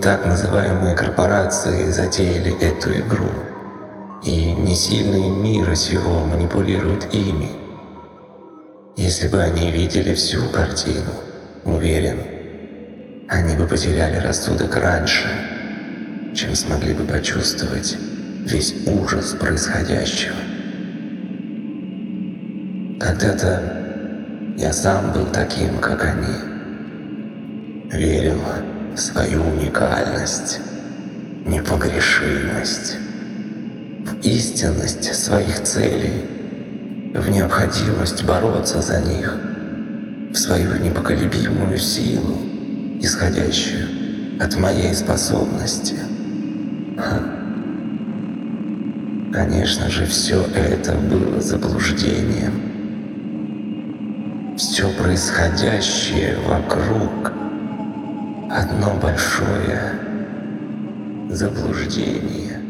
так называемые корпорации затеяли эту игру, и несильные мира сего манипулируют ими. Если бы они видели всю картину, уверен, они бы потеряли рассудок раньше, чем смогли бы почувствовать весь ужас происходящего. Когда-то я сам был таким, как они. Верил в свою уникальность, непогрешимость, в истинность своих целей, в необходимость бороться за них, в свою непоколебимую силу, исходящую от моей способности. Конечно же, все это было заблуждением. Все происходящее вокруг — одно большое заблуждение.